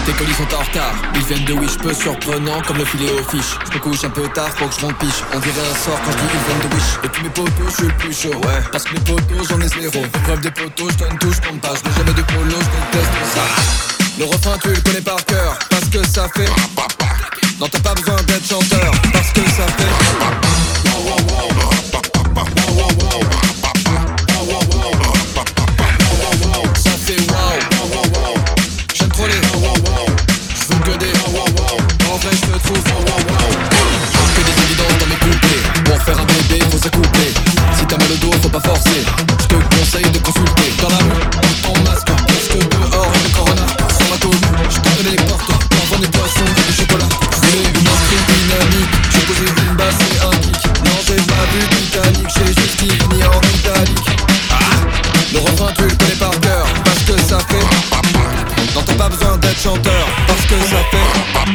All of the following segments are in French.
Tes colis sont en retard, ils viennent de Wish, peu surprenant comme le filet aux fiches. Je me couche un peu tard, faut que je rentre piche. On dirait un sort quand je dis ils viennent de Wish. Et tous mes potos, je suis le plus chaud, ouais. Parce que mes potos, j'en ai zéro. Preuve des potos, je donne tout, je compte pas. Je n'ai jamais de polo, je déteste ça. Le refrain tu le connais par cœur, parce que ça fait. Non t'as pas besoin d'être chanteur, parce que ça fait. Ça fait wow. J'aime trop les. Je veux que des. En vrai je me trouve. Que des évidences dans mes couplets. Pour faire un bébé faut s'accoupler. Si t'as mal au dos faut pas forcer. Je te conseille de consulter. Dans la rue, en masque, parce que dehors le corona. Sans ma tôle, je te connais les portes. Pour vendre des poissons et du chocolat. J'ai une esprit dynamique. J'ai posé une basse et un kick. Non j'ai pas vu Titanic. J'ai juste fini en italique. Le refrain tu le connais par cœur, parce que ça fait. Non t'as pas besoin d'être chanteur, parce que ça fait.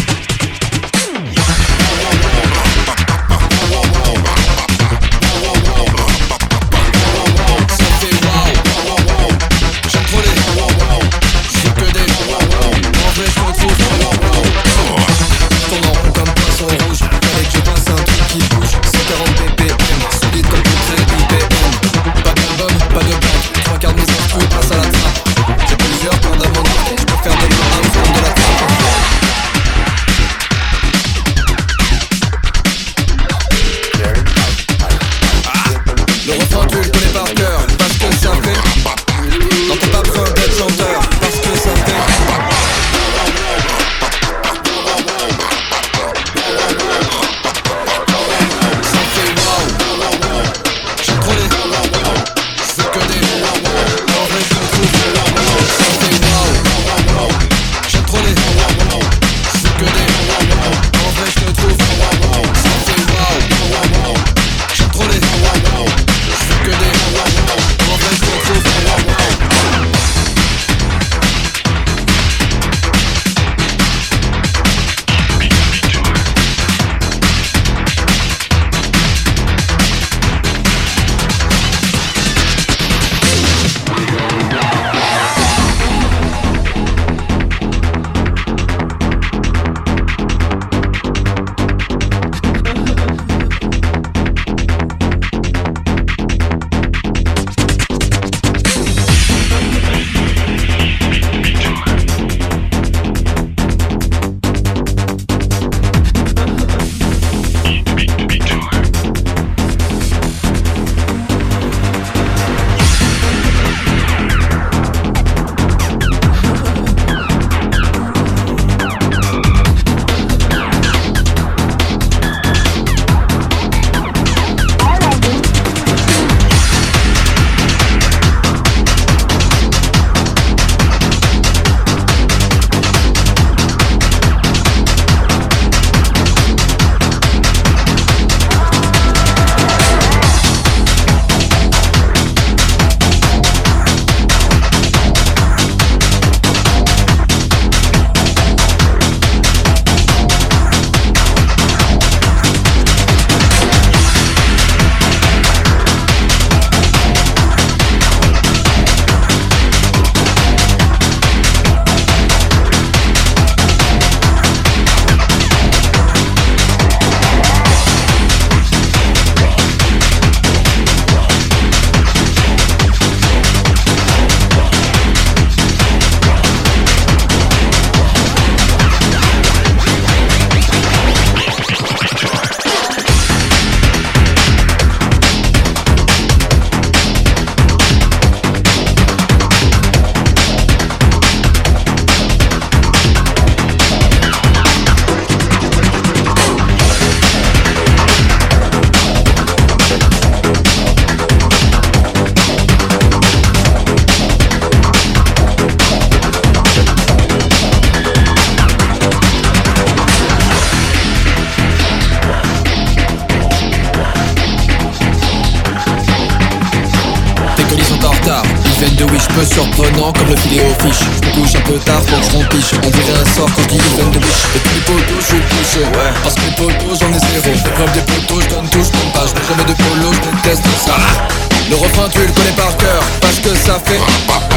de Wish, peu surprenant comme le filet aux fiches. Je me couche un peu tard, faut que je rempiche. On dirait un sort quand je dis une de Wish. Et tous les potos, je suis le plus chaud, ouais. Parce que les potos, j'en ai zéro. Épreuve des potos, je donne tout, je compte pas. Je n'ai jamais de polo, je déteste ça. Le refrain, tu le connais par cœur, parce que ça fait.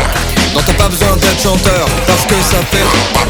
Non t'as pas besoin d'être chanteur parce que ça fait.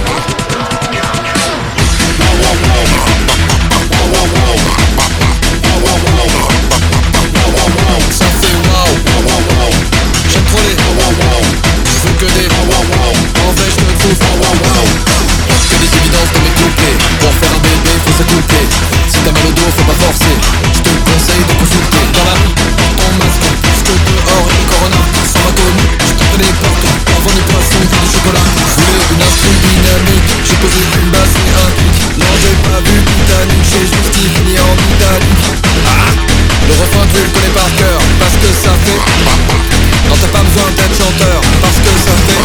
Ça fait wow. J'aime trop les. Je veux que des. En vrai je me trouve. Que des évidences dans mes couplets. Pour faire un bébé faut s'accoupler. Si t'as mal au dos faut pas forcer. Je te conseille de consulter. Dans la rue, ton masque. Parce que dehors il y a le corona. Sans ma tenue, je te fais les portes. Pour vendre des poissons et du chocolat. Je voulais une instru dynamique. J'ai posé une basse et un kick. Non j'ai pas vu Titanic. J'ai juste fini en Italie. Le refrain tu le connais par cœur. Parce que ça fait. Non t'as pas besoin d'être chanteur. Parce que ça fait.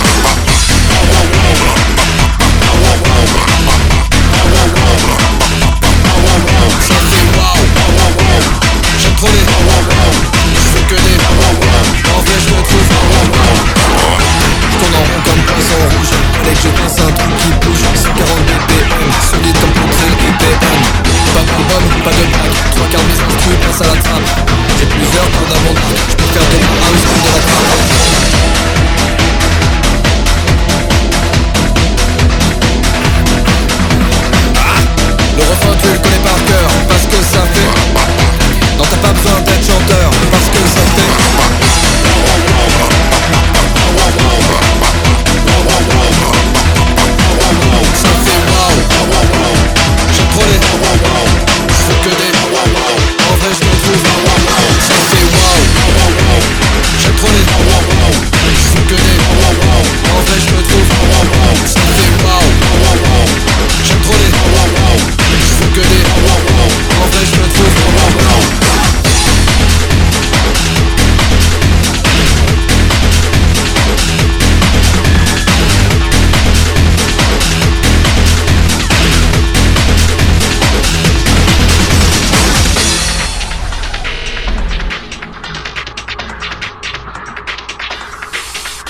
Ça fait wow. J'aime trop les. Je veux que des. En vrai je me trouve. Je tourne en rond comme poisson rouge. Dès que je pense à un truc qui bouge. 140 BPM, solide comme contre IPM. Pas d'album, pas de blague. 3 quarts de mes instruments passent à la trappe. J'ai plusieurs cordes à mon arc. Je peux faire de la house comme de la trappe. Le refrain tu le connais par cœur. Parce que ça fait. Non t'as pas besoin d'être chanteur. Parce que ça fait. Ça fait wow. J'aime trop les. Je veux que des. En vrai je me trouve. Ça fait wow. J'aime trop les. Je veux que des. En vrai je me trouve. Ça fait wow. J'aime trop les. Je veux que des. En vrai je me trouve.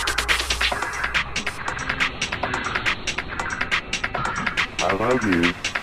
I love you.